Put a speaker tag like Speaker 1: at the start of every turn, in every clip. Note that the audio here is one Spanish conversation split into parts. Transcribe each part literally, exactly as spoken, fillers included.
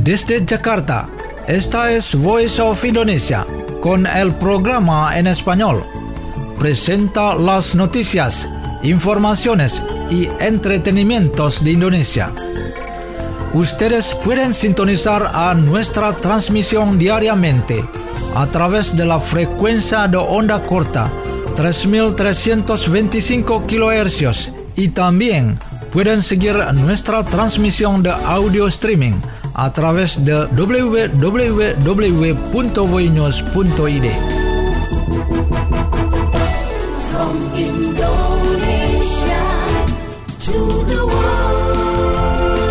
Speaker 1: Desde Jakarta, esta es Voice of Indonesia, con el programa en español. Presenta las noticias, informaciones y entretenimientos de Indonesia. Ustedes pueden sintonizar a nuestra transmisión diariamente a través de la frecuencia de onda corta tres mil trescientos veinticinco kilohercios y también pueden seguir nuestra transmisión de audio streaming a través de w w w punto voinews punto i d.
Speaker 2: From Indonesia to the world.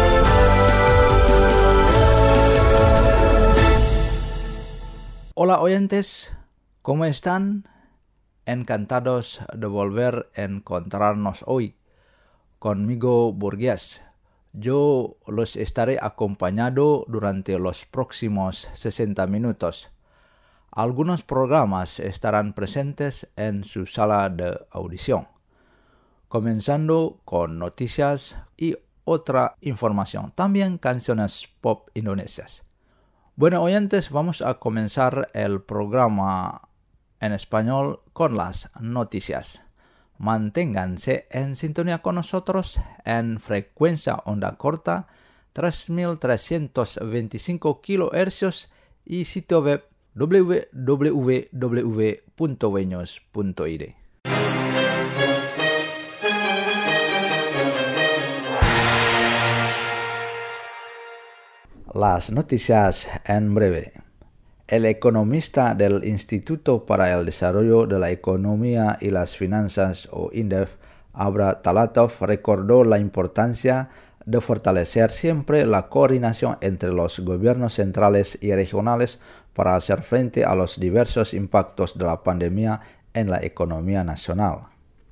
Speaker 3: Hola oyentes, ¿cómo están? Encantados de volver a encontrarnos hoy. Conmigo Burgués. Yo los estaré acompañando durante los próximos sesenta minutos. Algunos programas estarán presentes en su sala de audición, comenzando con noticias y otra información, también canciones pop indonesias. Bueno, oyentes, vamos a comenzar el programa en español con las noticias. Manténganse en sintonía con nosotros en frecuencia onda corta tres mil trescientos veinticinco kilohercios y sitio web w w w punto voinews punto i d. Las noticias en breve. El economista del Instituto para el Desarrollo de la Economía y las Finanzas, o INDEF, Abra Talatov, recordó la importancia de fortalecer siempre la coordinación entre los gobiernos centrales y regionales para hacer frente a los diversos impactos de la pandemia en la economía nacional.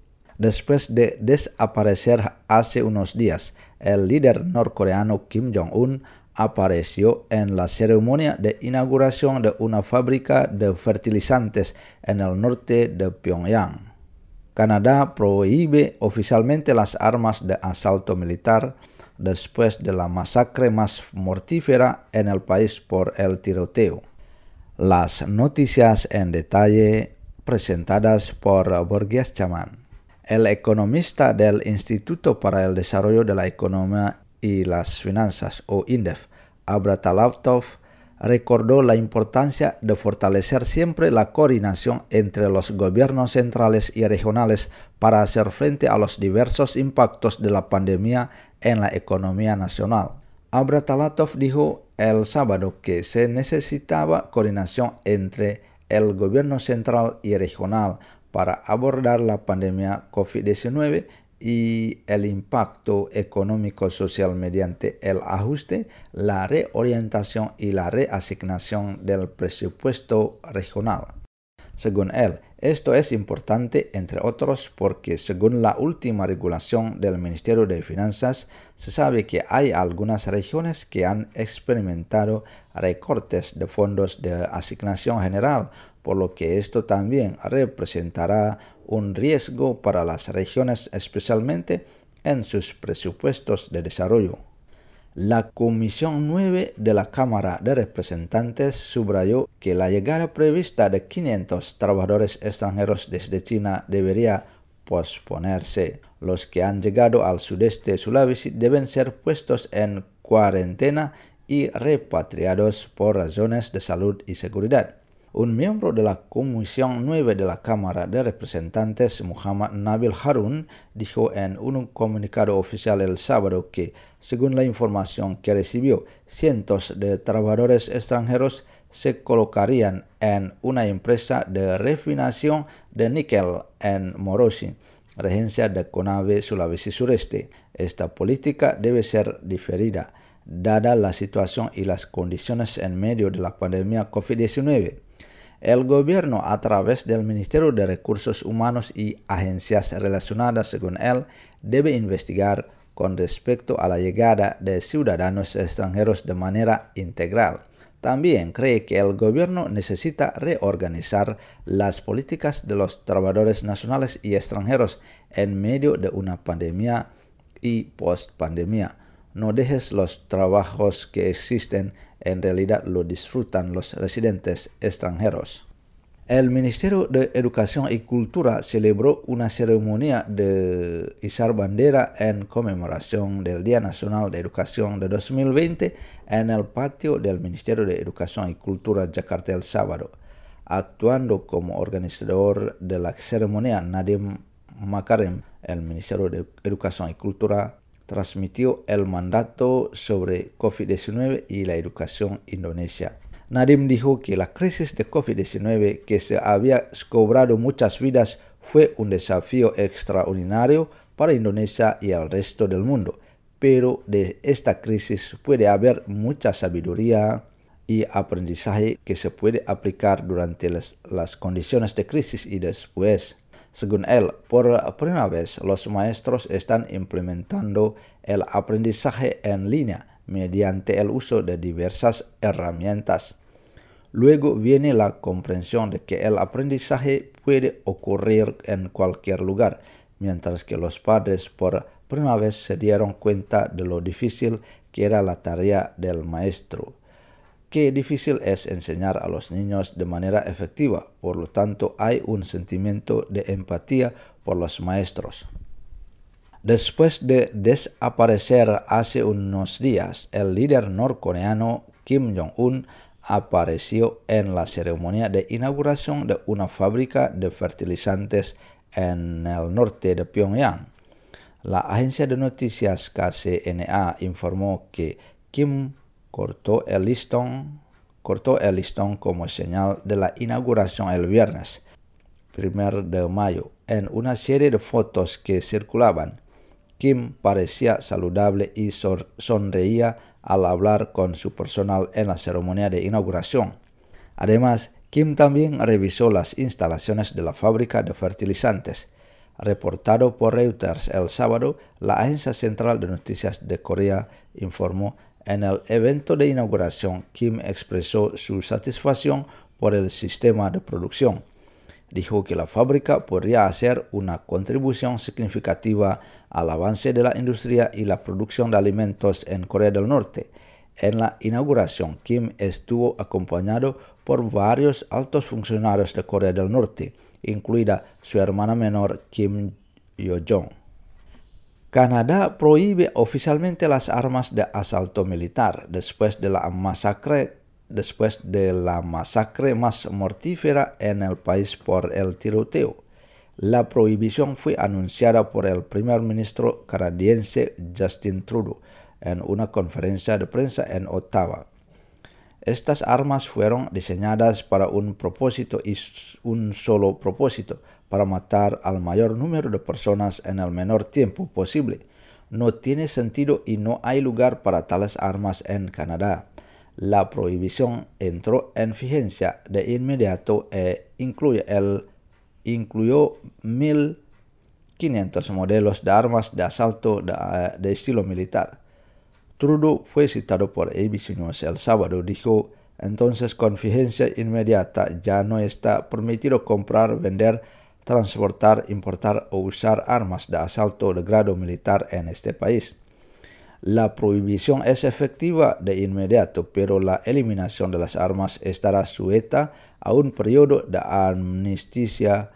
Speaker 3: Después de desaparecer hace unos días, el líder norcoreano Kim Jong-un apareció en la ceremonia de inauguración de una fábrica de fertilizantes en el norte de Pyongyang. Canadá prohíbe oficialmente las armas de asalto militar después de la masacre más mortífera en el país por el tiroteo. Las noticias en detalle presentadas por Burgués Chaman. El economista del Instituto para el Desarrollo de la Economía y las Finanzas, o INDEF, Abra Talatov, recordó la importancia de fortalecer siempre la coordinación entre los gobiernos centrales y regionales para hacer frente a los diversos impactos de la pandemia en la economía nacional. Abra Talatov dijo el sábado que se necesitaba coordinación entre el gobierno central y regional para abordar la pandemia covid diecinueve y el impacto económico-social mediante el ajuste, la reorientación y la reasignación del presupuesto regional. Según él, esto es importante, entre otros, porque según la última regulación del Ministerio de Finanzas, se sabe que hay algunas regiones que han experimentado recortes de fondos de asignación general, por lo que esto también representará un riesgo para las regiones, especialmente en sus presupuestos de desarrollo. La Comisión nueve de la Cámara de Representantes subrayó que la llegada prevista de quinientos trabajadores extranjeros desde China debería posponerse. Los que han llegado al sudeste Sulawesi deben ser puestos en cuarentena y repatriados por razones de salud y seguridad. Un miembro de la Comisión nueve de la Cámara de Representantes, Muhammad Nabil Harun, dijo en un comunicado oficial el sábado que, según la información que recibió, cientos de trabajadores extranjeros se colocarían en una empresa de refinación de níquel en Morosi, regencia de Konawe, Sulawesi Sureste. Esta política debe ser diferida, dada la situación y las condiciones en medio de la pandemia covid diecinueve. El gobierno, a través del Ministerio de Recursos Humanos y agencias relacionadas, según él, debe investigar con respecto a la llegada de ciudadanos extranjeros de manera integral. También cree que el gobierno necesita reorganizar las políticas de los trabajadores nacionales y extranjeros en medio de una pandemia y post-pandemia. No dejes los trabajos que existen en realidad lo disfrutan los residentes extranjeros. El Ministerio de Educación y Cultura celebró una ceremonia de izar bandera en conmemoración del Día Nacional de Educación de dos mil veinte en el patio del Ministerio de Educación y Cultura Jakarta el sábado. Actuando como organizador de la ceremonia, Nadiem Makarim, el Ministerio de Educación y Cultura, transmitió el mandato sobre COVID diecinueve y la educación indonesia. Nadiem dijo que la crisis de COVID diecinueve, que se había cobrado muchas vidas, fue un desafío extraordinario para Indonesia y el resto del mundo, pero de esta crisis puede haber mucha sabiduría y aprendizaje que se puede aplicar durante las, las condiciones de crisis y después. Según él, por primera vez los maestros están implementando el aprendizaje en línea mediante el uso de diversas herramientas. Luego viene la comprensión de que el aprendizaje puede ocurrir en cualquier lugar, mientras que los padres por primera vez se dieron cuenta de lo difícil que era la tarea del maestro. Qué difícil es enseñar a los niños de manera efectiva, por lo tanto hay un sentimiento de empatía por los maestros. Después de desaparecer hace unos días, el líder norcoreano Kim Jong-un apareció en la ceremonia de inauguración de una fábrica de fertilizantes en el norte de Pyongyang. La agencia de noticias K C N A informó que Kim cortó el listón, cortó el listón como señal de la inauguración el viernes, primero de mayo. En una serie de fotos que circulaban, Kim parecía saludable y sonreía al hablar con su personal en la ceremonia de inauguración. Además, Kim también revisó las instalaciones de la fábrica de fertilizantes. Reportado por Reuters el sábado, la agencia central de noticias de Corea informó: en el evento de inauguración, Kim expresó su satisfacción por el sistema de producción. Dijo que la fábrica podría hacer una contribución significativa al avance de la industria y la producción de alimentos en Corea del Norte. En la inauguración, Kim estuvo acompañado por varios altos funcionarios de Corea del Norte, incluida su hermana menor Kim Yo-jong. Canadá prohíbe oficialmente las armas de asalto militar después de la masacre después de la masacre más mortífera en el país por el tiroteo. La prohibición fue anunciada por el primer ministro canadiense Justin Trudeau en una conferencia de prensa en Ottawa. Estas armas fueron diseñadas para un propósito y un solo propósito, para matar al mayor número de personas en el menor tiempo posible. No tiene sentido y no hay lugar para tales armas en Canadá. La prohibición entró en vigencia de inmediato e incluye el, incluyó mil quinientos modelos de armas de asalto de, de estilo militar. Trudeau fue citado por A B C News el sábado. Dijo: entonces con vigencia inmediata ya no está permitido comprar, vender, transportar, importar o usar armas de asalto de grado militar en este país. La prohibición es efectiva de inmediato, pero la eliminación de las armas estará sujeta a un periodo de amnistía,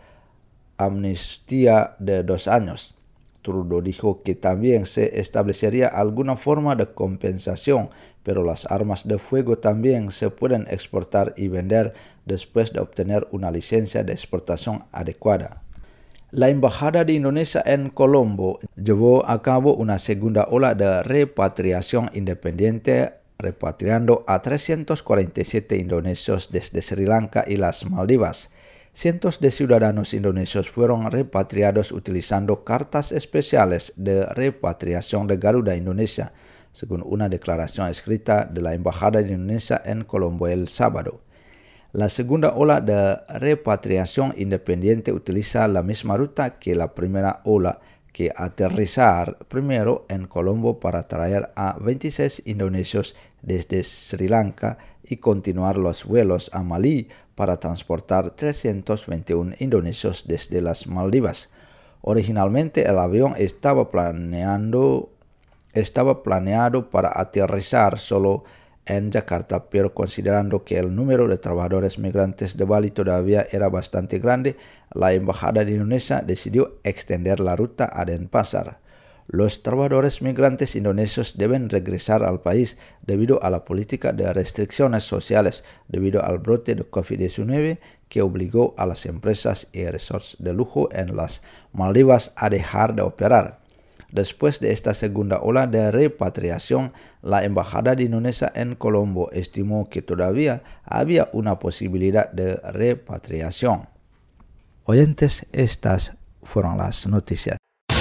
Speaker 3: amnistía de dos años. Trudeau dijo que también se establecería alguna forma de compensación, pero las armas de fuego también se pueden exportar y vender después de obtener una licencia de exportación adecuada. La Embajada de Indonesia en Colombo llevó a cabo una segunda ola de repatriación independiente, repatriando a trescientos cuarenta y siete indonesios desde Sri Lanka y las Maldivas. Cientos de ciudadanos indonesios fueron repatriados utilizando cartas especiales de repatriación de Garuda Indonesia, según una declaración escrita de la Embajada de Indonesia en Colombo el sábado. La segunda ola de repatriación independiente utiliza la misma ruta que la primera ola, que aterrizar primero en Colombo para traer a veintiséis indonesios desde Sri Lanka y continuar los vuelos a Malí para transportar trescientos veintiuno indonesios desde las Maldivas. Originalmente el avión estaba planeando, estaba planeado para aterrizar solo en Jakarta, pero considerando que el número de trabajadores migrantes de Bali todavía era bastante grande, la Embajada de Indonesia decidió extender la ruta a Denpasar. Los trabajadores migrantes indonesios deben regresar al país debido a la política de restricciones sociales debido al brote de COVID diecinueve que obligó a las empresas y resorts de lujo en las Maldivas a dejar de operar. Después de esta segunda ola de repatriación, la Embajada de Indonesia en Colombo estimó que todavía había una posibilidad de repatriación. Oyentes, estas fueron las noticias.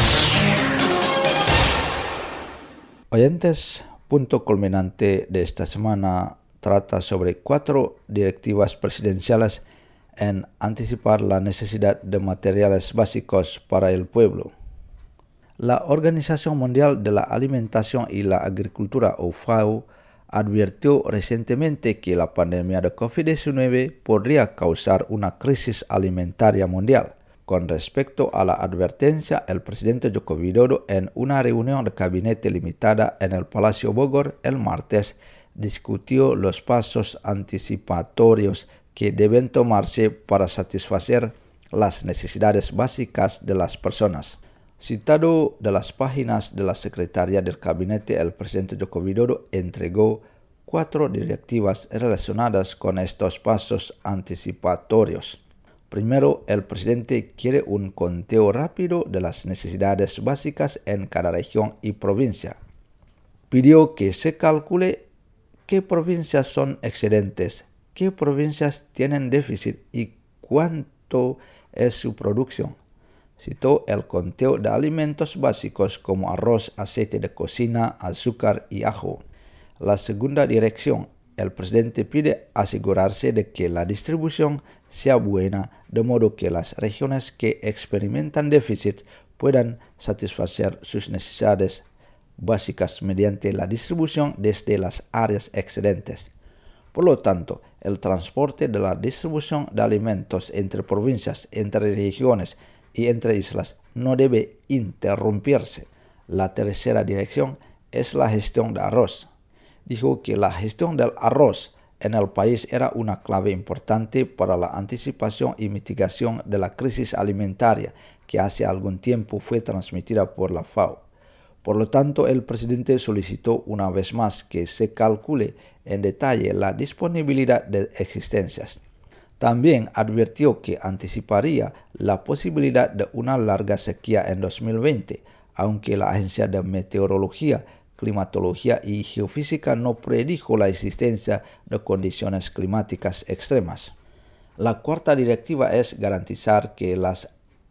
Speaker 3: Oyentes, punto culminante de esta semana trata sobre cuatro directivas presidenciales en anticipar la necesidad de materiales básicos para el pueblo. La Organización Mundial de la Alimentación y la Agricultura, o FAO, advirtió recientemente que la pandemia de COVID diecinueve podría causar una crisis alimentaria mundial. Con respecto a la advertencia, el presidente Joko Widodo, en una reunión de gabinete limitada en el Palacio Bogor el martes, discutió los pasos anticipatorios que deben tomarse para satisfacer las necesidades básicas de las personas. Citado de las páginas de la Secretaría del Gabinete, el presidente Joko Widodo entregó cuatro directivas relacionadas con estos pasos anticipatorios. Primero, el presidente quiere un conteo rápido de las necesidades básicas en cada región y provincia. Pidió que se calcule qué provincias son excedentes, qué provincias tienen déficit y cuánto es su producción. Citó el conteo de alimentos básicos como arroz, aceite de cocina, azúcar y ajo. La segunda dirección, el presidente pide asegurarse de que la distribución sea buena, de modo que las regiones que experimentan déficit puedan satisfacer sus necesidades básicas mediante la distribución desde las áreas excedentes. Por lo tanto, el transporte de la distribución de alimentos entre provincias, entre regiones y entre islas no debe interrumpirse. La tercera dirección es la gestión de arroz. Dijo que la gestión del arroz en el país era una clave importante para la anticipación y mitigación de la crisis alimentaria que hace algún tiempo fue transmitida por la FAO. Por lo tanto, el presidente solicitó una vez más que se calcule en detalle la disponibilidad de existencias. También advirtió que anticiparía la posibilidad de una larga sequía en dos mil veinte, aunque la Agencia de Meteorología, Climatología y Geofísica no predijo la existencia de condiciones climáticas extremas. La cuarta directiva es garantizar que las,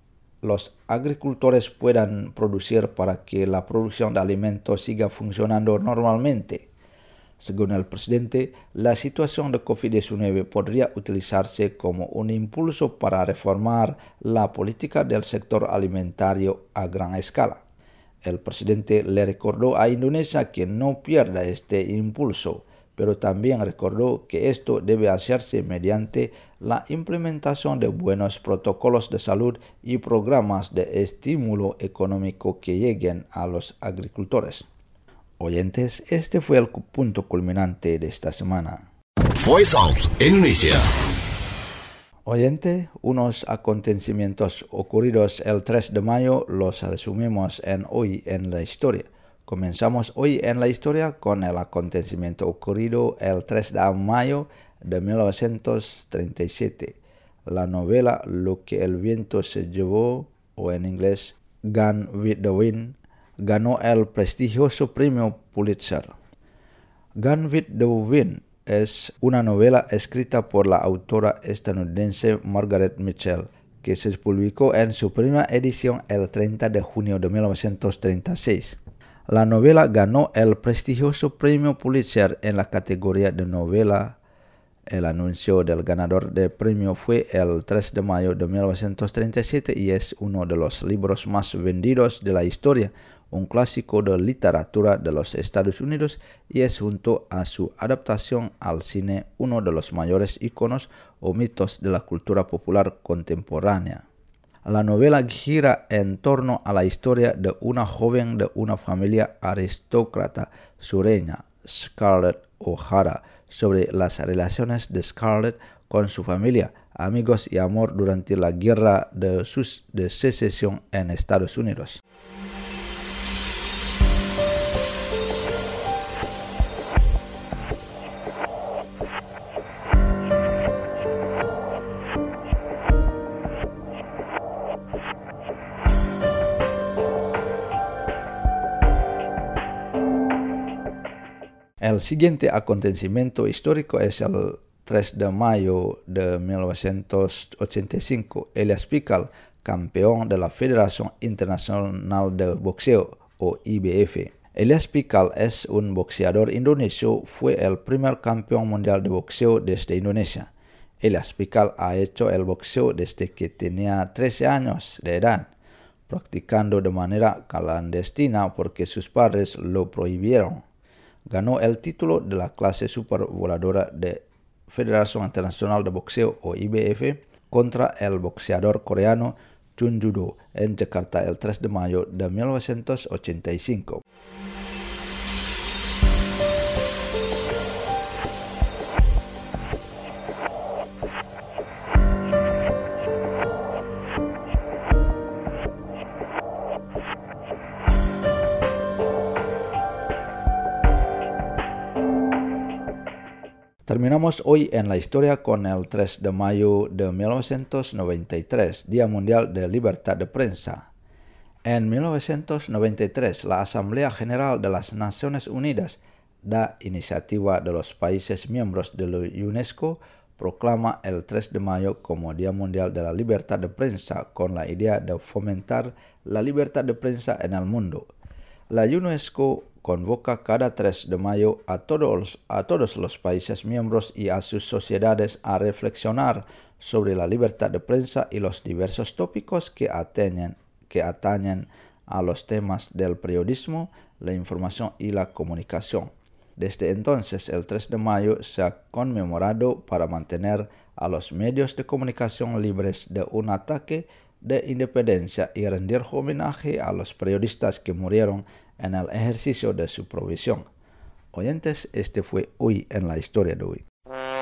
Speaker 3: los agricultores puedan producir para que la producción de alimentos siga funcionando normalmente. Según el presidente, la situación de COVID diecinueve podría utilizarse como un impulso para reformar la política del sector alimentario a gran escala. El presidente le recordó a Indonesia que no pierda este impulso, pero también recordó que esto debe hacerse mediante la implementación de buenos protocolos de salud y programas de estímulo económico que lleguen a los agricultores. Oyentes, este fue el punto culminante de esta semana.
Speaker 4: Voice of Indonesia.
Speaker 3: Oyente, unos acontecimientos ocurridos el tres de mayo los resumimos en Hoy en la Historia. Comenzamos Hoy en la Historia con el acontecimiento ocurrido el tres de mayo de mil novecientos treinta y siete. La novela Lo que el viento se llevó, o en inglés Gone with the Wind, ganó el prestigioso premio Pulitzer. Gone with the Wind es una novela escrita por la autora estadounidense Margaret Mitchell, que se publicó en su primera edición el treinta de junio de mil novecientos treinta y seis. La novela ganó el prestigioso premio Pulitzer en la categoría de novela. El anuncio del ganador del premio fue el tres de mayo de mil novecientos treinta y siete y es uno de los libros más vendidos de la historia, un clásico de literatura de los Estados Unidos, y es junto a su adaptación al cine uno de los mayores iconos o mitos de la cultura popular contemporánea. La novela gira en torno a la historia de una joven de una familia aristócrata sureña, Scarlett O'Hara sobre las relaciones de Scarlett con su familia, amigos y amor durante la guerra de, sus, de secesión en Estados Unidos. El siguiente acontecimiento histórico es el tres de mayo de mil novecientos ochenta y cinco. Elias Pikal, campeón de la Federación Internacional de Boxeo o I B F. Elias Pikal es un boxeador indonesio, fue el primer campeón mundial de boxeo desde Indonesia. Elias Pikal ha hecho el boxeo desde que tenía trece años de edad, practicando de manera clandestina porque sus padres lo prohibieron. Ganó el título de la clase supervoladora de Federación Internacional de Boxeo o I B F contra el boxeador coreano Chun Joo-do en Jakarta el tres de mayo de mil novecientos ochenta y cinco. Terminamos hoy en la historia con el tres de mayo de mil novecientos noventa y tres, Día Mundial de Libertad de Prensa. En mil novecientos noventa y tres, la Asamblea General de las Naciones Unidas, da iniciativa de los países miembros de la UNESCO, proclama el tres de mayo como Día Mundial de la Libertad de Prensa con la idea de fomentar la libertad de prensa en el mundo. La UNESCO convoca cada tres de mayo a todos, a todos los países miembros y a sus sociedades a reflexionar sobre la libertad de prensa y los diversos tópicos que atañen, que atañen a los temas del periodismo, la información y la comunicación. Desde entonces, el tres de mayo se ha conmemorado para mantener a los medios de comunicación libres de un ataque de independencia y rendir homenaje a los periodistas que murieron en el ejercicio de su profesión. Oyentes, este fue Hoy en la Historia de hoy.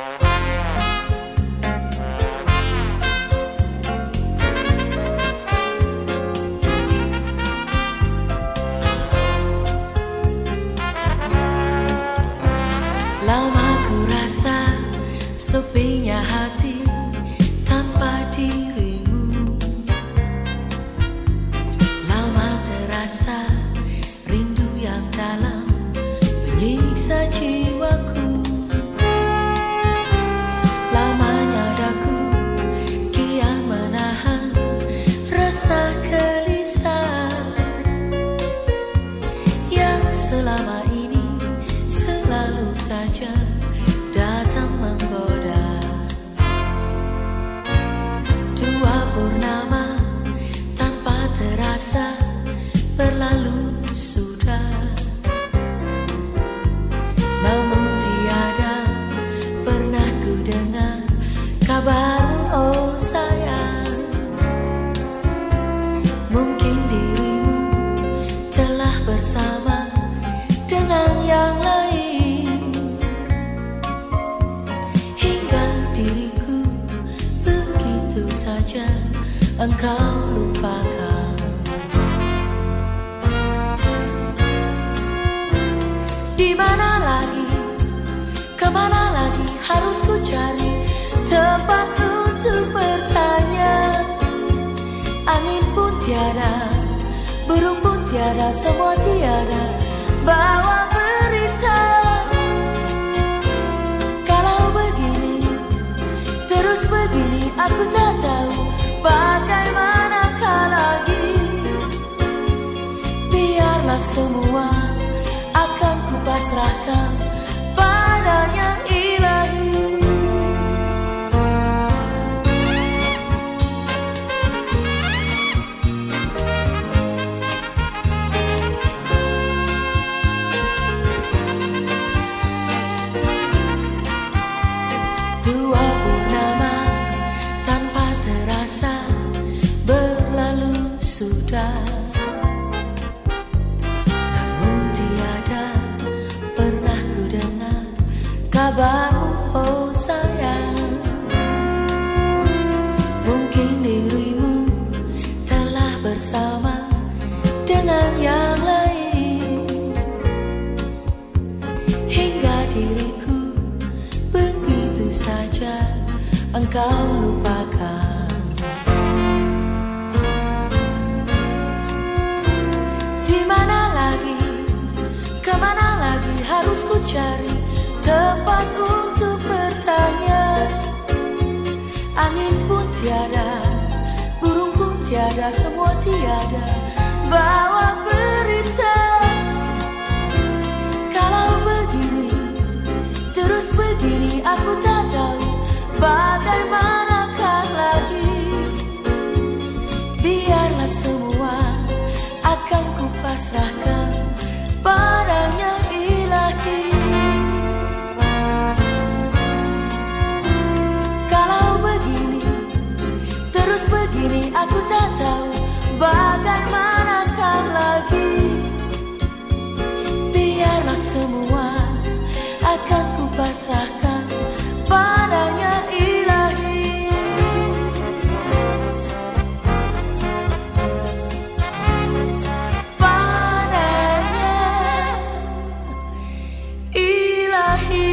Speaker 2: Lama ku rasa sepinya hati tanpa dirimu. Lama terasa rindu yang dalam menyiksa jiwaku. Lamanya daku kian menahan rasa gelisah yang selama ini selalu saja datang menggoda. Dua purnama tanpa terasa berlalu sudah, namun tiada pernah ku dengar kabarmu, oh sayang. Mungkin dirimu telah bersama dengan yang lain, hingga diriku begitu saja engkau lupakan. Di mana lagi, kemana lagi harus ku cari tempat untuk bertanya. Angin pun tiada, burung pun tiada, semua tiada bawa berita. Kalau begini, terus begini, aku tak tahu bagaimanakah lagi. Biarlah semua akan kupasrahkan padanya ilahi. Dua purnama tanpa tiada, semua tiada, bawa berita. Kalau begini, terus begini, aku tak tahu bagaimanakah lagi. Biarlah semua akan kupasrahkan padanya ilahi. Kalau begini, terus begini, aku tak tahu bagaimanakah lagi. Biarlah semua akan kupasrahkan padanya ilahi. Padanya ilahi.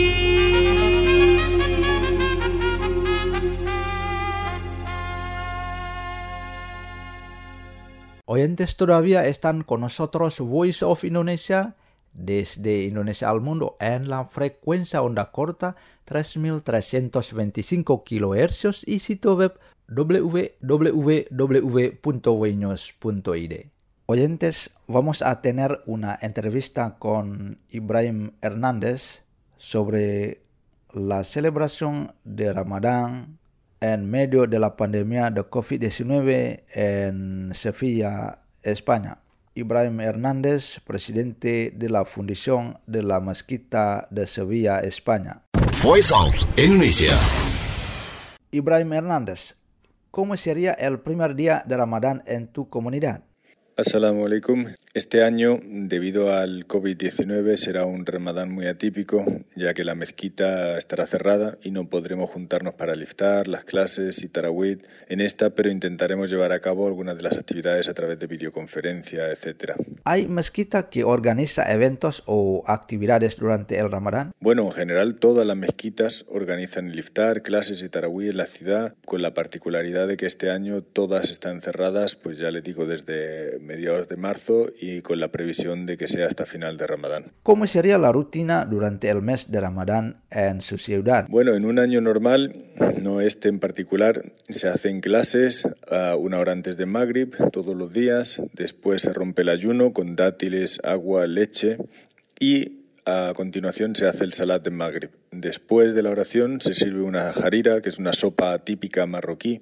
Speaker 3: Oyentes, todavía están con nosotros Voice of Indonesia desde Indonesia al mundo en la frecuencia onda corta tres mil trescientos veinticinco kilohercios y sitio web w w w punto weinews punto i d. Oyentes, vamos a tener una entrevista con Ibrahim Hernández sobre la celebración de Ramadán en medio de la pandemia de covid diecinueve en Sevilla, España. Ibrahim Hernández, presidente de la Fundación de la Mezquita de Sevilla, España.
Speaker 4: Voice of Indonesia.
Speaker 3: Ibrahim Hernández, ¿cómo sería el primer día de Ramadán en tu comunidad?
Speaker 5: Assalamualaikum. Este año, debido al covid diecinueve, será un Ramadán muy atípico, ya que la mezquita estará cerrada y no podremos juntarnos para el iftar, las clases y tarawih en esta, pero intentaremos llevar a cabo algunas de las actividades a través de videoconferencia, etcétera.
Speaker 3: ¿Hay mezquita que organiza eventos o actividades durante el Ramadán?
Speaker 5: Bueno, en general todas las mezquitas organizan el iftar, clases y tarawih en la ciudad, con la particularidad de que este año todas están cerradas, pues ya les digo, desde mediados de marzo y con la previsión de que sea hasta final de Ramadán.
Speaker 3: ¿Cómo sería la rutina durante el mes de Ramadán en su ciudad?
Speaker 5: Bueno, en un año normal, no este en particular, se hacen clases a una hora antes de Maghrib todos los días, después se rompe el ayuno con dátiles, agua, leche y a continuación se hace el salat de Maghrib. Después de la oración se sirve una harira, que es una sopa típica marroquí,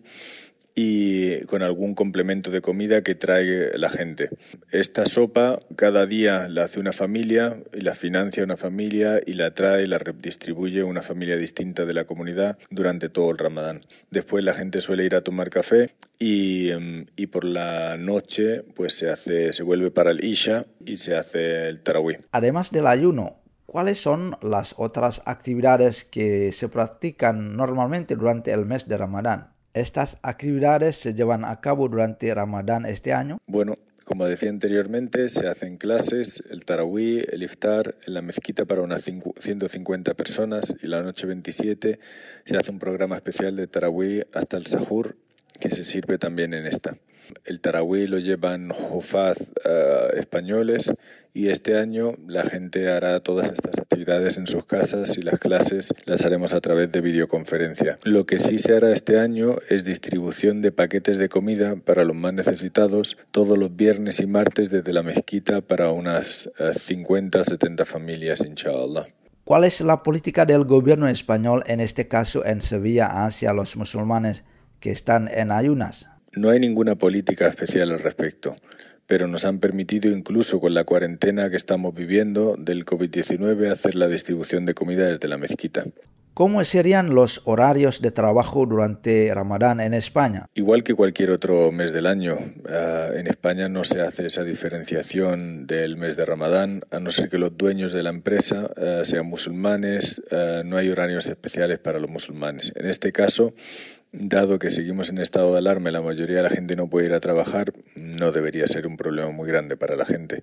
Speaker 5: y con algún complemento de comida que trae la gente. Esta sopa cada día la hace una familia y la financia una familia y la trae y la redistribuye una familia distinta de la comunidad durante todo el Ramadán. Después la gente suele ir a tomar café y, y por la noche pues se hace, se vuelve para el Isha y se hace el tarawih.
Speaker 3: Además del ayuno, ¿cuáles son las otras actividades que se practican normalmente durante el mes de Ramadán? ¿Estas actividades se llevan a cabo durante Ramadán este año?
Speaker 5: Bueno, como decía anteriormente, se hacen clases, el tarawih, el iftar, en la mezquita para unas ciento cincuenta personas y la noche veintisiete se hace un programa especial de tarawih hasta el sahur que se sirve también en esta. El tarawih lo llevan hufaz uh, españoles y este año la gente hará todas estas actividades en sus casas y las clases las haremos a través de videoconferencia. Lo que sí se hará este año es distribución de paquetes de comida para los más necesitados todos los viernes y martes desde la mezquita para unas uh, cincuenta a setenta familias, inshallah.
Speaker 3: ¿Cuál es la política del gobierno español, en este caso en Sevilla, hacia los musulmanes que están en ayunas?
Speaker 5: No hay ninguna política especial al respecto, pero nos han permitido, incluso con la cuarentena que estamos viviendo del covid diecinueve, hacer la distribución de comida desde la mezquita.
Speaker 3: ¿Cómo serían los horarios de trabajo durante Ramadán en España?
Speaker 5: Igual que cualquier otro mes del año. Uh, en España no se hace esa diferenciación del mes de Ramadán, a no ser que los dueños de la empresa uh, sean musulmanes, uh, no hay horarios especiales para los musulmanes. En este caso, dado que seguimos en estado de alarma y la mayoría de la gente no puede ir a trabajar, no debería ser un problema muy grande para la gente.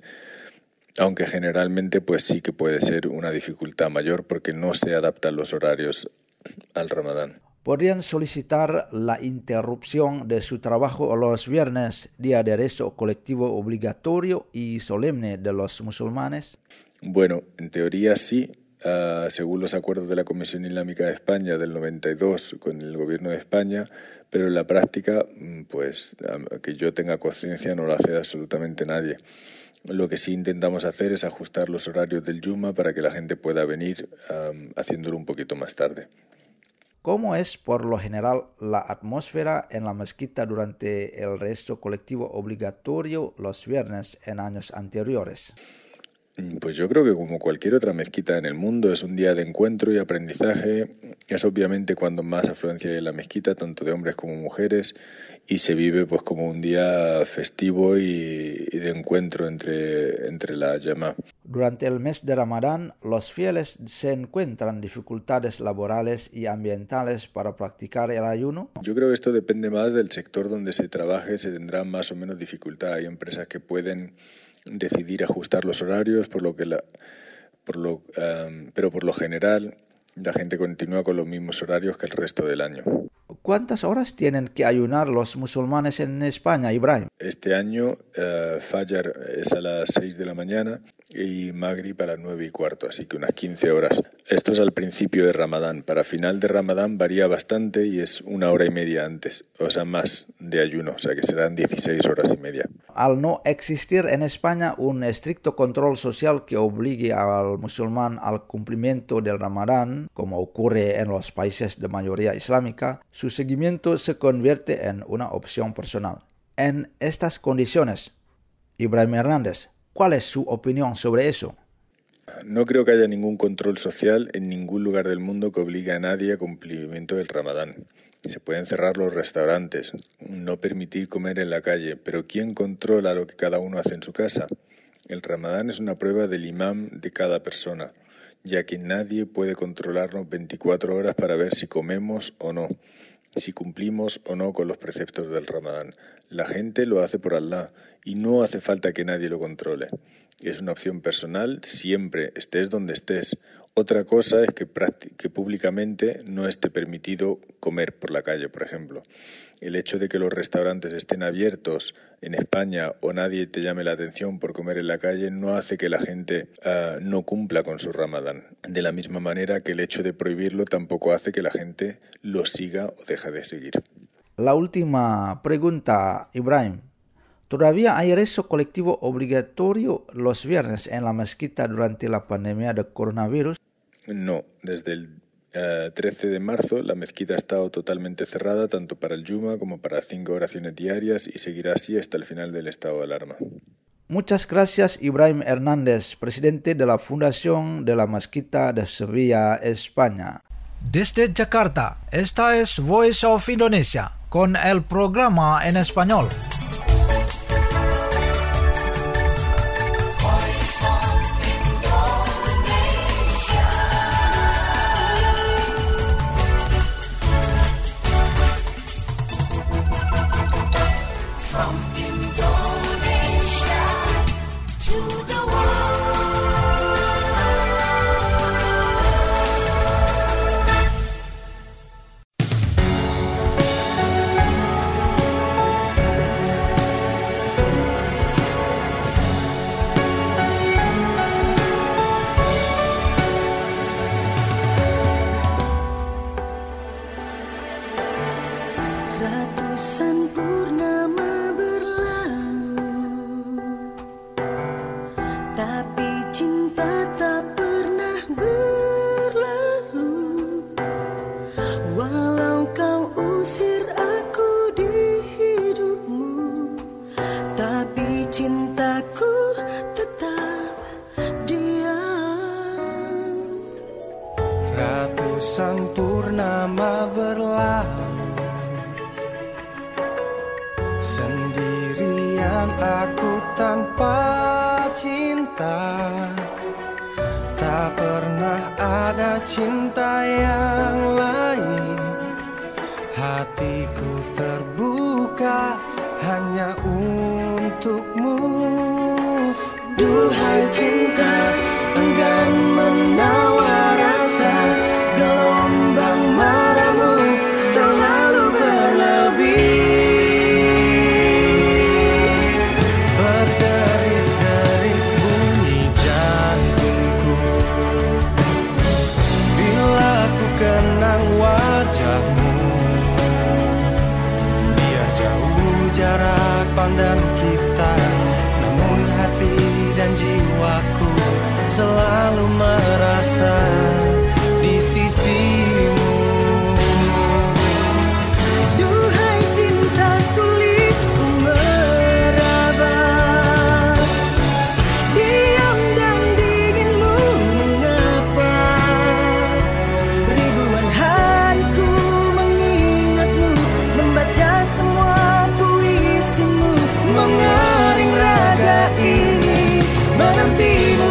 Speaker 5: Aunque generalmente pues sí que puede ser una dificultad mayor porque no se adaptan los horarios al Ramadán.
Speaker 3: ¿Podrían solicitar la interrupción de su trabajo los viernes, día de rezo colectivo obligatorio y solemne de los musulmanes?
Speaker 5: Bueno, en teoría sí. uh, según los acuerdos de la Comisión Islámica de España del noventa y dos con el Gobierno de España, pero en la práctica, pues que yo tenga conciencia, no lo hace absolutamente nadie. Lo que sí intentamos hacer es ajustar los horarios del Yuma para que la gente pueda venir um, haciéndolo un poquito más tarde.
Speaker 3: ¿Cómo es por lo general la atmósfera en la mezquita durante el rezo colectivo obligatorio los viernes en años anteriores?
Speaker 5: Pues yo creo que como cualquier otra mezquita en el mundo es un día de encuentro y aprendizaje. Es obviamente cuando más afluencia hay en la mezquita, tanto de hombres como mujeres, y se vive pues como un día festivo y, y de encuentro entre, entre la llama.
Speaker 3: Durante el mes de Ramadán, los fieles se encuentran dificultades laborales y ambientales para practicar el ayuno.
Speaker 5: Yo creo que esto depende más del sector donde se trabaje, se tendrá más o menos dificultad. Hay empresas que pueden decidir ajustar los horarios, por lo que la, por lo, um, pero por lo general la gente continúa con los mismos horarios que el resto del año.
Speaker 3: ¿Cuántas horas tienen que ayunar los musulmanes en España, Ibrahim?
Speaker 5: Este año uh, Fajr es a las seis de la mañana y Maghrib a las nueve y cuarto, así que unas quince horas. Esto es al principio de Ramadán. Para final de Ramadán varía bastante y es una hora y media antes, o sea, más de ayuno, o sea que serán dieciséis horas y media.
Speaker 3: Al no existir en España un estricto control social que obligue al musulmán al cumplimiento del Ramadán, como ocurre en los países de mayoría islámica, su seguimiento se convierte en una opción personal. En estas condiciones, Ibrahim Hernández, ¿cuál es su opinión sobre eso?
Speaker 5: No creo que haya ningún control social en ningún lugar del mundo que obligue a nadie a cumplimiento del Ramadán. Se pueden cerrar los restaurantes, no permitir comer en la calle, pero ¿quién controla lo que cada uno hace en su casa? El Ramadán es una prueba del imán de cada persona, ya que nadie puede controlarnos veinticuatro horas para ver si comemos o no, si cumplimos o no con los preceptos del Ramadán. La gente lo hace por Allah y no hace falta que nadie lo controle. Es una opción personal siempre, estés donde estés. Otra cosa es que, que públicamente no esté permitido comer por la calle, por ejemplo. El hecho de que los restaurantes estén abiertos en España o nadie te llame la atención por comer en la calle no hace que la gente uh, no cumpla con su Ramadán. De la misma manera que el hecho de prohibirlo tampoco hace que la gente lo siga o deje de seguir.
Speaker 3: La última pregunta, Ibrahim. ¿Todavía hay rezo colectivo obligatorio los viernes en la mezquita durante la pandemia de coronavirus?
Speaker 5: No, desde el uh, trece de marzo la mezquita ha estado totalmente cerrada tanto para el Yuma como para cinco oraciones diarias y seguirá así hasta el final del estado de alarma.
Speaker 3: Muchas gracias, Ibrahim Hernández, presidente de la Fundación de la Mezquita de Sevilla, España.
Speaker 1: Desde Jakarta, esta es Voice of Indonesia con el programa en español.
Speaker 6: Ratusan purnama berlalu, sendirian aku tanpa cinta. Tak pernah ada cinta yang lain. Hatiku terbuka hanya untukmu. Duhai cinta, enggan menawar rasa. Gelombang marahmu terlalu berlebih. Berderit-derit bunyi jantungku. pandang kita, namun hati dan jiwaku selalu merasa di sisimu.
Speaker 2: Duhai cinta sulit ku meraba, diam dan dinginmu mengapa. Ribuan hariku mengingatmu, membaca semua puisimu, mengering raga ini menantimu.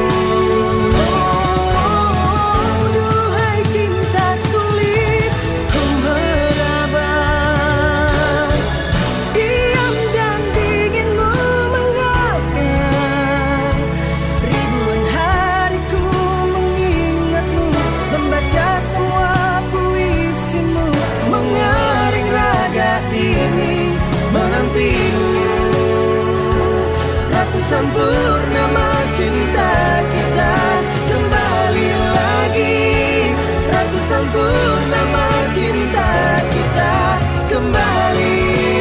Speaker 2: Ratusan purnama cinta kita kembali lagi. Ratusan purnama cinta kita kembali.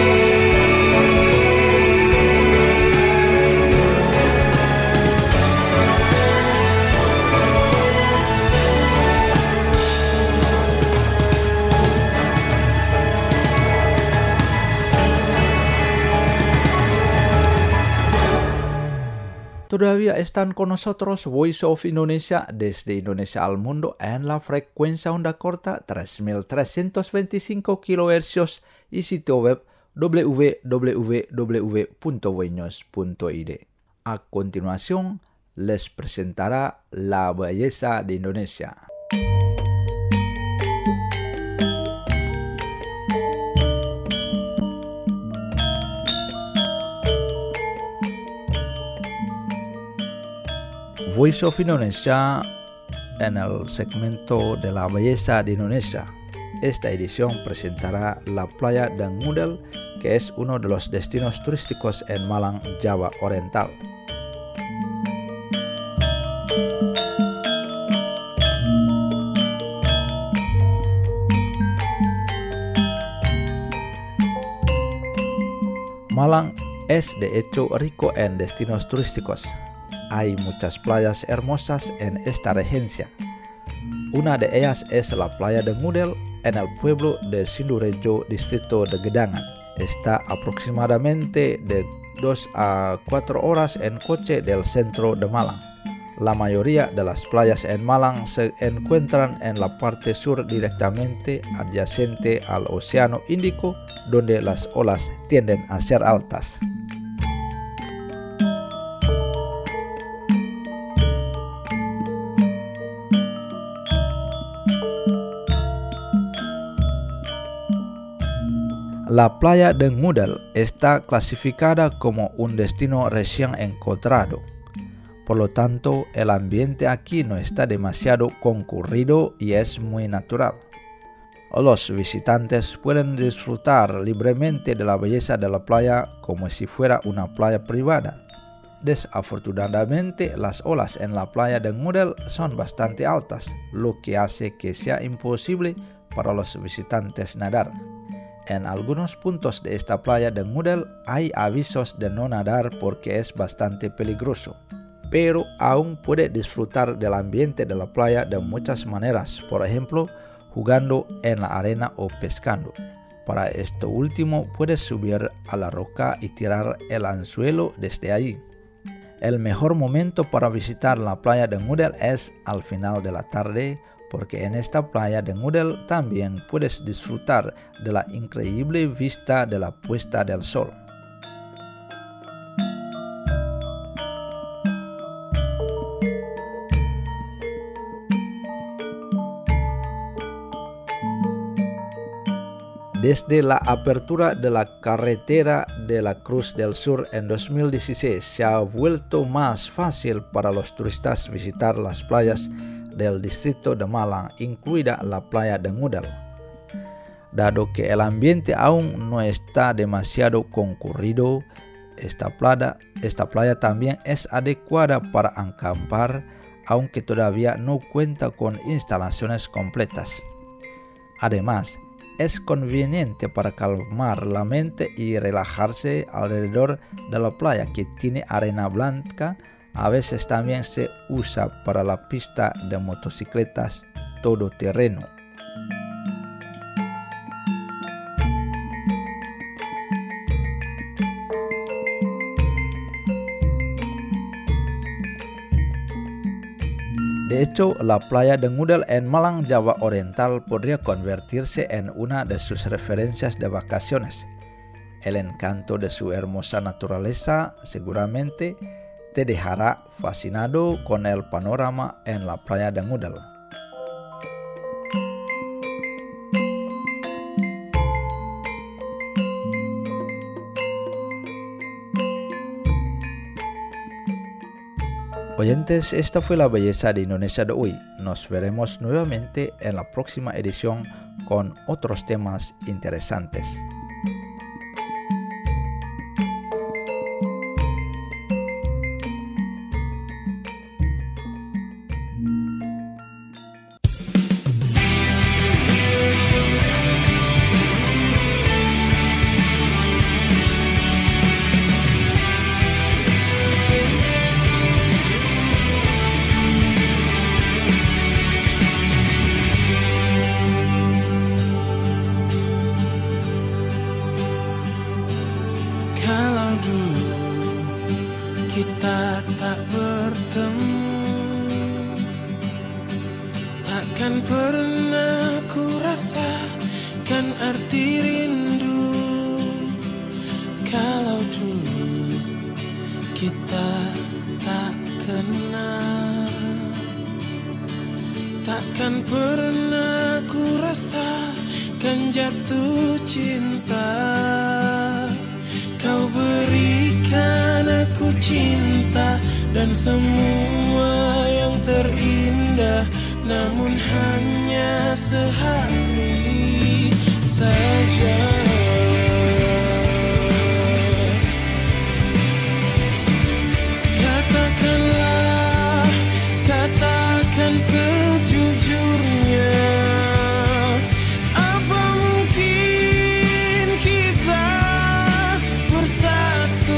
Speaker 3: Todavía están con nosotros Voice of Indonesia desde Indonesia al mundo en la frecuencia onda corta tres mil trescientos veinticinco kilohercios y sitio web w w w punto voinews punto i d. A continuación, les presentará la belleza de Indonesia. Voice of Indonesia en el segmento de la belleza de Indonesia. Esta edición presentará la playa Dangudel, que es uno de los destinos turísticos en Malang, Java Oriental. Malang es de hecho rico en destinos turísticos. Hay muchas playas hermosas en esta regencia. Una de ellas es la playa Dangudel en el pueblo de Sindurejo, distrito de Gedangan. Está aproximadamente de dos a cuatro horas en coche del centro de Malang. La mayoría de las playas en Malang se encuentran en la parte sur directamente adyacente al Océano Índico, donde las olas tienden a ser altas. La playa Dangudel está clasificada como un destino recién encontrado. Por lo tanto, el ambiente aquí no está demasiado concurrido y es muy natural. Los visitantes pueden disfrutar libremente de la belleza de la playa como si fuera una playa privada. Desafortunadamente, las olas en la playa Dangudel son bastante altas, lo que hace que sea imposible para los visitantes nadar. En algunos puntos de esta playa Dangudel hay avisos de no nadar porque es bastante peligroso. Pero aún puede disfrutar del ambiente de la playa de muchas maneras, por ejemplo, jugando en la arena o pescando. Para esto último puedes subir a la roca y tirar el anzuelo desde allí. El mejor momento para visitar la playa Dangudel es al final de la tarde, porque en esta playa Dangudel también puedes disfrutar de la increíble vista de la puesta del sol. Desde la apertura de la carretera de la Cruz del Sur en dos mil dieciséis se ha vuelto más fácil para los turistas visitar las playas del distrito de Malang, incluida la playa Dangudel. Dado que el ambiente aún no está demasiado concurrido, esta playa, esta playa también es adecuada para acampar, aunque todavía no cuenta con instalaciones completas. Además, es conveniente para calmar la mente y relajarse alrededor de la playa, que tiene arena blanca. A veces también se usa para la pista de motocicletas todoterreno. De hecho, la playa de Ngudel en Malang, Java Oriental podría convertirse en una de sus referencias de vacaciones. El encanto de su hermosa naturaleza seguramente te dejará fascinado con el panorama en la playa de Ngudel. Oyentes, esta fue la belleza de Indonesia de hoy. Nos veremos nuevamente en la próxima edición con otros temas interesantes.
Speaker 6: Kita tak bertemu, takkan pernah ku rasakan arti rindu. Kalau dulu kita tak kenal, takkan pernah ku rasakan jatuh cinta. Kau berikan aku cinta dan semua yang terindah, namun hanya sehari saja. Katakanlah, katakan sejujurnya, apa mungkin kita bersatu?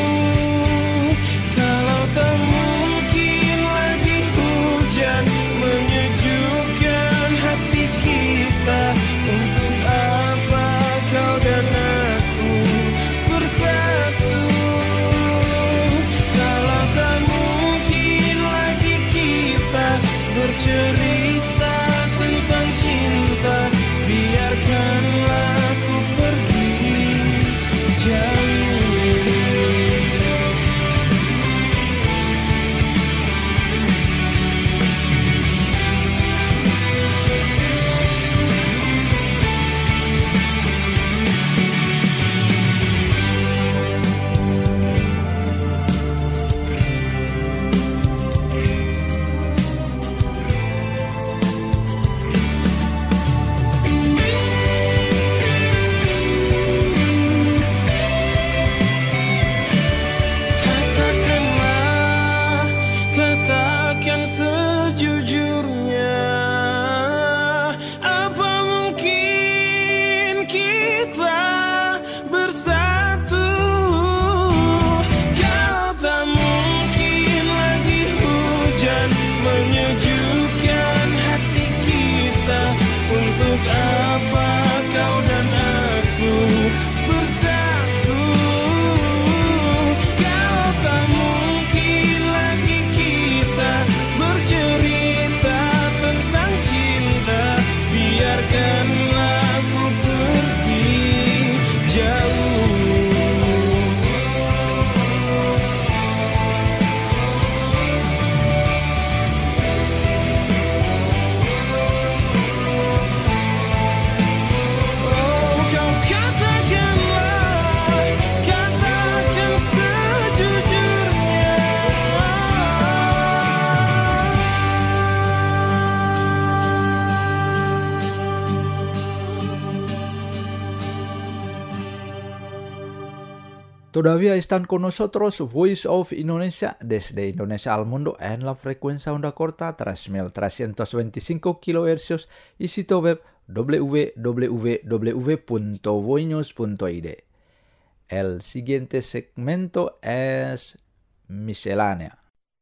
Speaker 6: Kalau tak mungkin lagi hujan menyejukkan hati kita, untuk apa kau dan aku bersatu? Kalau tak mungkin lagi kita bercerita tentang cinta, biarkanlah aku pergi jauh. Katakanlah, katakan sejujurnya, apa mungkin kita bersatu? Kalau tak mungkin lagi hujan menyejukkan hati kita, untuk apa kau dan aku bersatu? Kalau tak mungkin lagi kita bercerita tentang cinta, biarkanlah aku pergi jauh. Oh, kau katakanlah, katakan sejujurnya.
Speaker 3: Todavía están con nosotros Voice of Indonesia desde Indonesia al mundo en la frecuencia onda corta tres mil trescientos veinticinco kilohercios y sitio web w w w punto voinews punto i d. El siguiente segmento es miscelánea.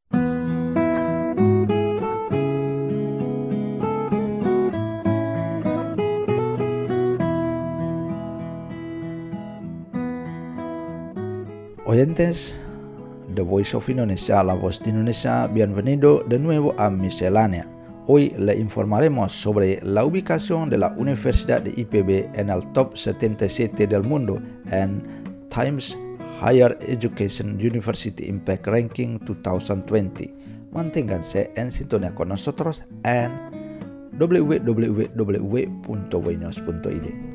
Speaker 3: Oyentes de Voice of Indonesia, la voz de Indonesia, bienvenido de nuevo a Miscelánea. Hoy le informaremos sobre la ubicación de la Universidad de I P B en el top setenta y siete del mundo en Times Higher Education University Impact Ranking twenty twenty. Manténganse en sintonía con nosotros en w w w punto voinews punto i d.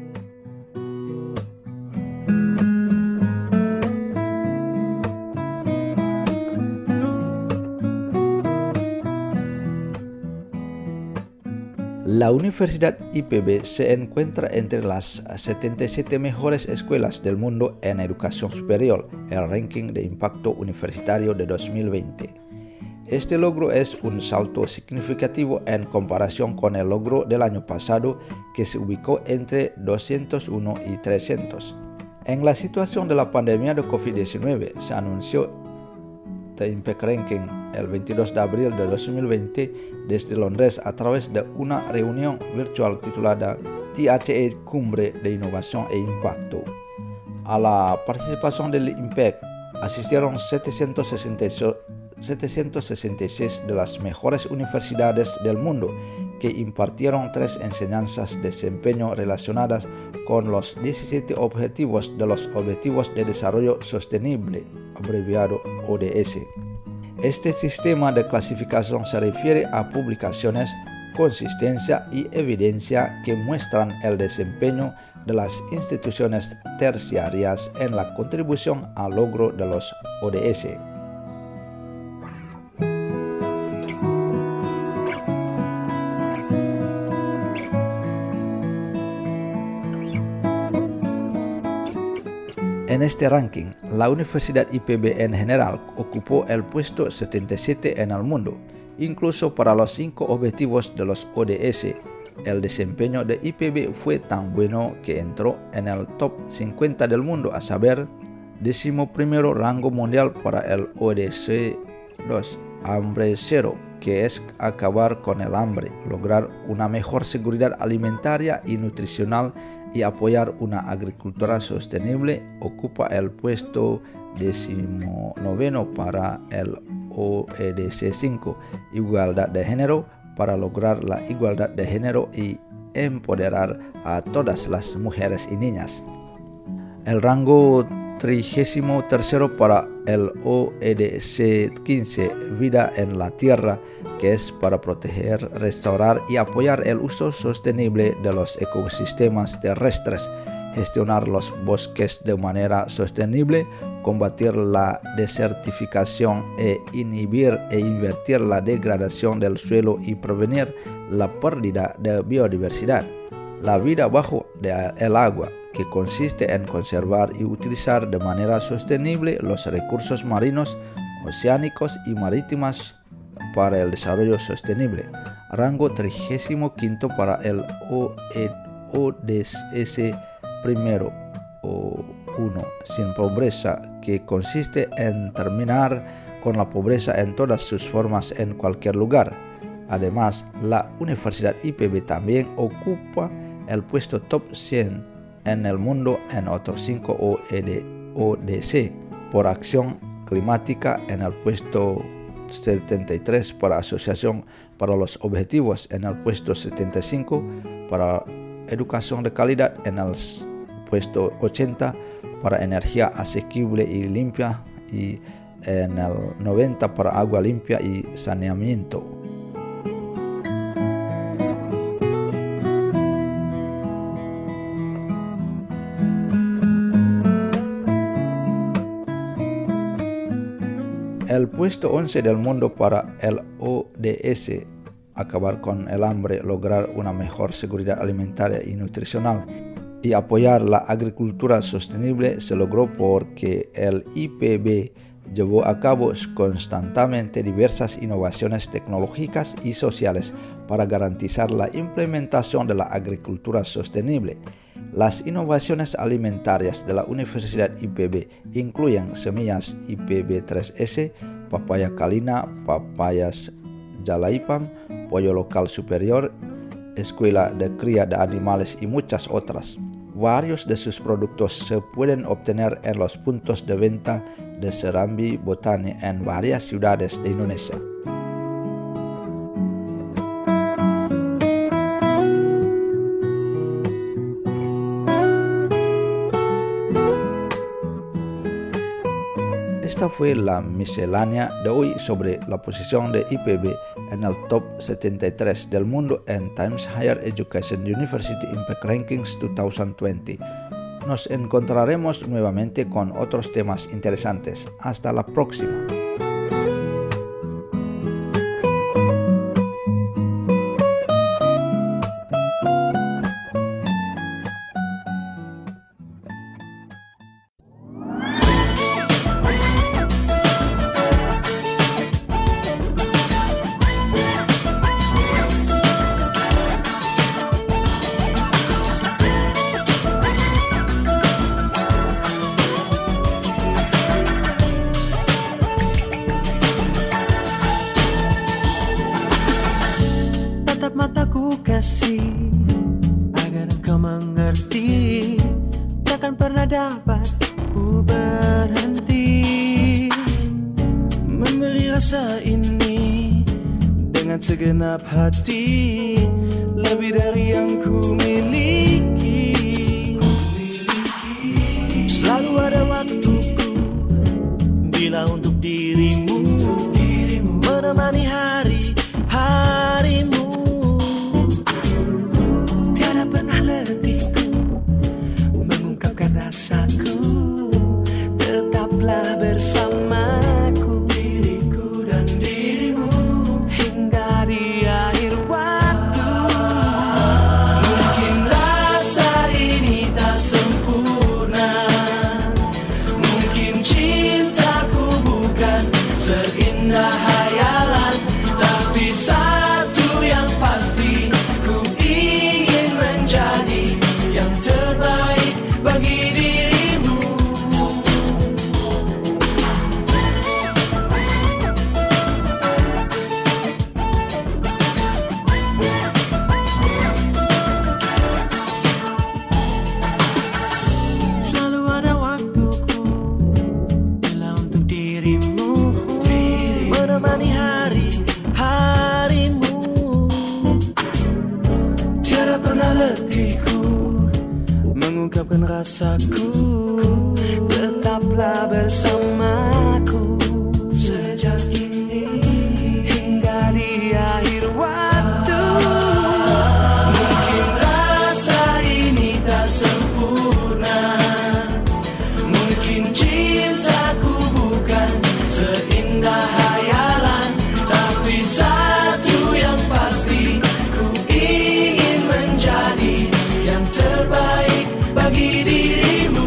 Speaker 3: La Universidad I P B se encuentra entre las setenta y siete mejores escuelas del mundo en educación superior, el ranking de impacto universitario de dos mil veinte. Este logro es un salto significativo en comparación con el logro del año pasado, que se ubicó entre doscientos uno y trescientos. En la situación de la pandemia de COVID diecinueve, se anunció The Impact Ranking el veintidós de abril de dos mil veinte desde Londres a través de una reunión virtual titulada T H E Cumbre de Innovación e Impacto. A la participación del Impact asistieron setecientos sesenta y seis de las mejores universidades del mundo, que impartieron tres enseñanzas de desempeño relacionadas con los diecisiete Objetivos de los Objetivos de Desarrollo Sostenible, abreviado O D S. Este sistema de clasificación se refiere a publicaciones, consistencia y evidencia que muestran el desempeño de las instituciones terciarias en la contribución al logro de los O D S. En este ranking, la Universidad I P B en general ocupó el puesto setenta y siete en el mundo. Incluso para los cinco objetivos de los O D S, el desempeño de I P B fue tan bueno que entró en el top cincuenta del mundo, a saber, decimoprimero rango mundial para el O D S dos, hambre cero, que es acabar con el hambre, lograr una mejor seguridad alimentaria y nutricional y apoyar una agricultura sostenible. Ocupa el puesto decimonoveno para el O D S cinco, igualdad de género, para lograr la igualdad de género y empoderar a todas las mujeres y niñas. El rango trigésimo tercero para el O D S quince, vida en la tierra, que es para proteger, restaurar y apoyar el uso sostenible de los ecosistemas terrestres, gestionar los bosques de manera sostenible, combatir la desertificación e inhibir e invertir la degradación del suelo y prevenir la pérdida de biodiversidad. La vida bajo el agua, que consiste en conservar y utilizar de manera sostenible los recursos marinos, oceánicos y marítimos para el desarrollo sostenible. Rango trigésimo quinto para el O D S primero o uno, sin pobreza, que consiste en terminar con la pobreza en todas sus formas en cualquier lugar. Además, la Universidad I P B también ocupa el puesto top cien en el mundo en otros cinco O D S, por acción climática en el puesto setenta y tres, para Asociación para los Objetivos en el puesto setenta y cinco, para Educación de Calidad en el puesto ochenta, para Energía Asequible y Limpia y en el noventa para Agua Limpia y Saneamiento. El puesto once del mundo para el O D S, acabar con el hambre, lograr una mejor seguridad alimentaria y nutricional y apoyar la agricultura sostenible, se logró porque el I P B llevó a cabo constantemente diversas innovaciones tecnológicas y sociales para garantizar la implementación de la agricultura sostenible. Las innovaciones alimentarias de la Universidad I P B incluyen semillas I P B tres S, papaya calina, papayas jalaipam, pollo local superior, escuela de cría de animales y muchas otras. Varios de sus productos se pueden obtener en los puntos de venta de Serambi Botani en varias ciudades de Indonesia. Esta fue la miscelánea de hoy sobre la posición de I P B en el top setenta y tres del mundo en Times Higher Education University Impact Rankings dos mil veinte. Nos encontraremos nuevamente con otros temas interesantes. Hasta la próxima.
Speaker 6: Mataku kasih agar engkau mengerti, takkan pernah dapat ku berhenti memberi rasa ini dengan segenap hati, lebih dari yang ku miliki. Selalu ada waktuku bila untuk dirimu, menemani hari-harimu. Rasaku, tetaplah bersamaku, diriku dan dirimu, hingga di akhir waktu. Mungkin rasa ini tak sempurna, mungkin cintaku bukan seindah hayalan, tapi satu yang pasti, ku ingin menjadi yang terbaik bagi dirimu. Selalu ada waktuku bila untuk dirimu, menemani hari-harimu. Tiada pernah letihku mengungkapkan rasaku, tetaplah bersamaku sejak ini hingga di akhir waktu. Mungkin rasa ini tak sempurna, mungkin cintaku bukan seindah hayalan, tapi satu yang pasti, ku ingin menjadi yang terbaik bagi dirimu.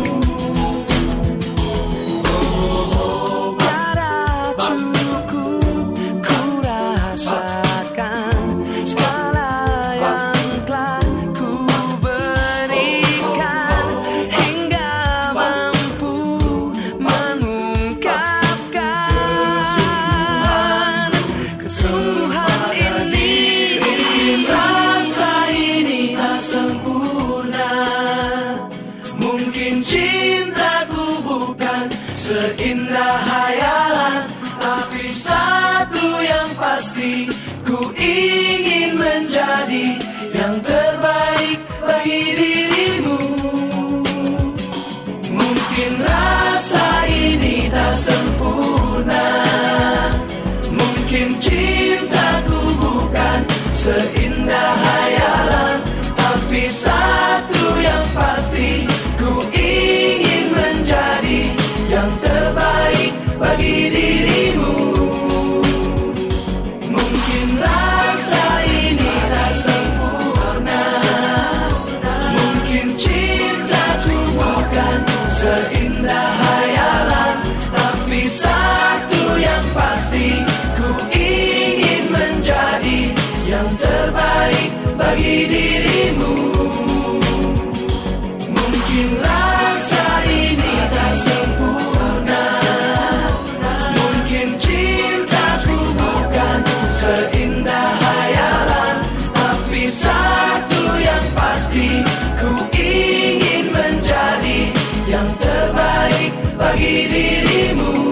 Speaker 6: Oh, tiada cukup ku rasakan segala yang telah ku berikan, hingga mampu mengungkapkan kesungguhan ini. Mungkin rasa ini tak sempurna, mungkin cintaku bukan seindah hayalan, tapi satu yang pasti, ku ingin menjadi yang terbaik bagi dirimu. Mungkin rasa ini tak sempurna, mungkin cintaku bukan seindah hayalan, tapi satu yang pasti, ku ingin menjadi yang terbaik
Speaker 7: dirimu.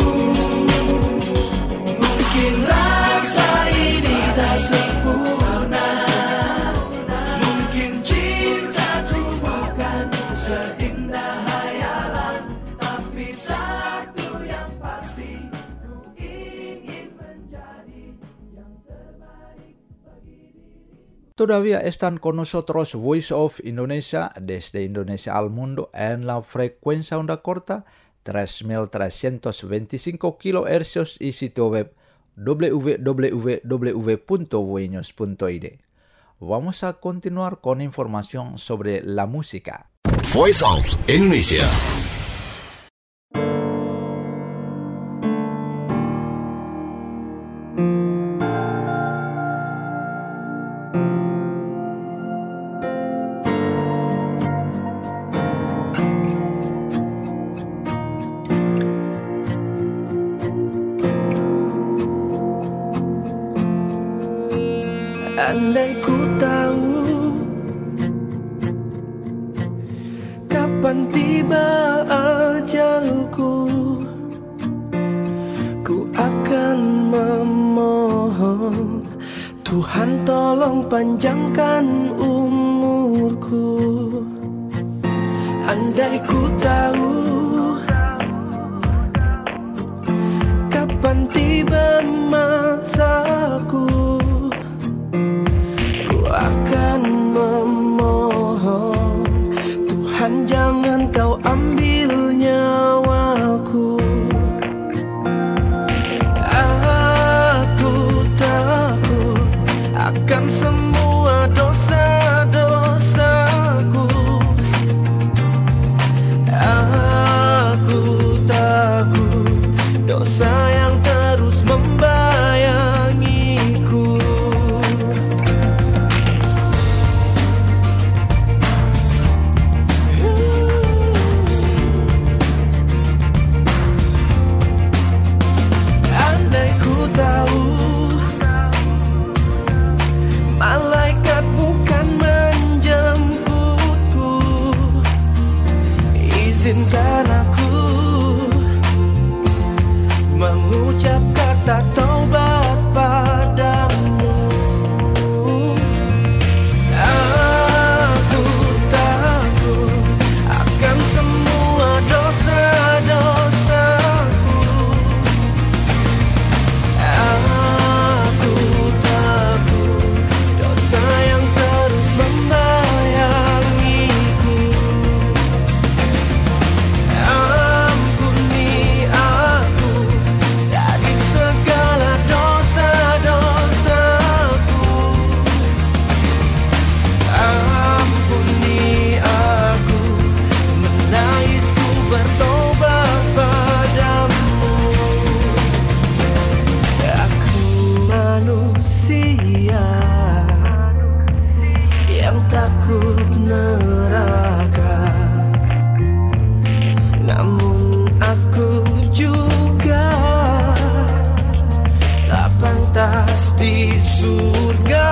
Speaker 7: Mungkin rasa ini tak sempurna, mungkin cintaku bukan seindah hayalan, tapi satu yang pasti, ku ingin menjadi yang terbaik bagi dirimu.
Speaker 3: Todavía están con nosotros Voice of Indonesia desde Indonesia al mundo en la frecuencia onda corta tres mil trescientos veinticinco kilohercios y sitio web w w w punto voinews punto i d. Vamos a continuar con información sobre la música.
Speaker 4: Voice of Indonesia.
Speaker 7: Andai ku tahu kapan tiba ajalku, ku akan memohon Tuhan tolong panjangkan umurku. Andai ku tahu kapan tiba masaku, akan memohon Tuhan jangan kau ambil nyawaku. Aku takut akan semua dosa-dosaku. Aku takut dosa yang terus membayangiku. Malaikat bukan menjemputku, izinkan aku mengucap kata taubat padamu. Aku takut akan semua dosa-dosaku. Aku takut dosa yang terus membayangiku. Ampuni aku dari segala dosa-dosaku. Ampuni aku, menangisku bertobat padamu. Aku manusia yang takut neraka, namun aku juga tak pantas di surga.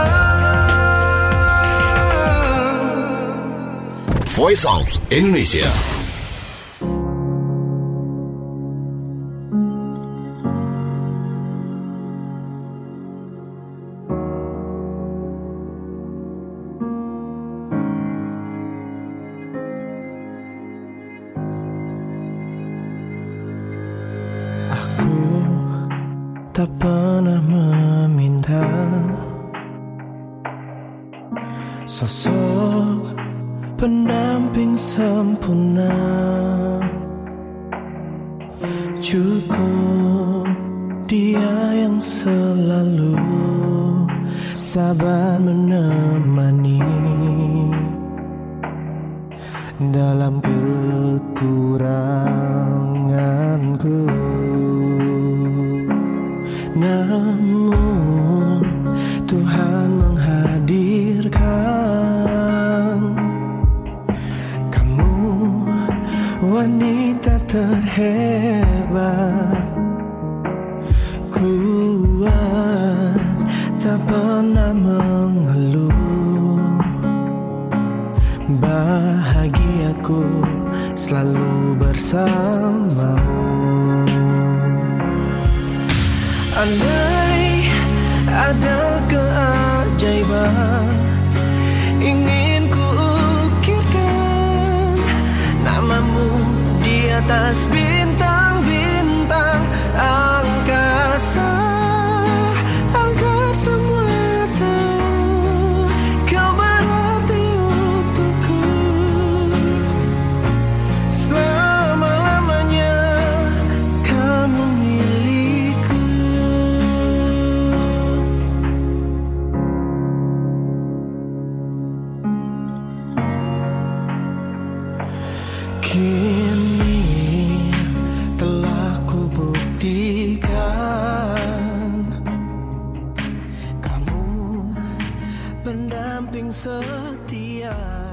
Speaker 4: Voice of Indonesia.
Speaker 7: Aku tak pernah meminta sosok pendamping sempurna. Cukup Dia yang selalu sabar menemani dalam kekuranganku. Namun Tuhan menghadirkan kamu, wanita terhebat, kuat, tak pernah mengeluh. Bahagiaku selalu bersamamu. Andai ada keajaiban ingin ku ukirkan namamu di atas bintang-bintang angkasa, agar semua tahu kau berarti untukku. Selama-lamanya kamu milikku. Kini telah ku buktikan kamu pendamping setia.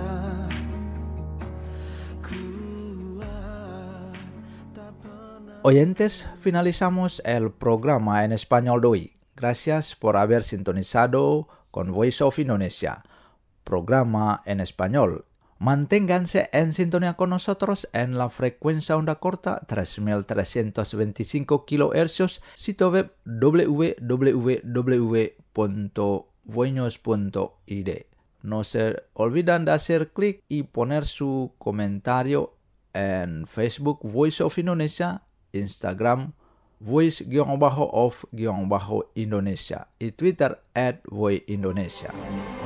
Speaker 7: Kuat tak pernah.
Speaker 3: Oyentes, finalizamos el programa en español de hoy. Gracias por haber sintonizado con Voice of Indonesia, programa en español. Manténganse en sintonía con nosotros en la frecuencia onda corta tres mil trescientos veinticinco kilohercios, sitio web w w w punto voinos punto i d. No se olviden de hacer clic y poner su comentario en Facebook Voice of Indonesia, Instagram voice-of-indonesia y Twitter at voice indonesia.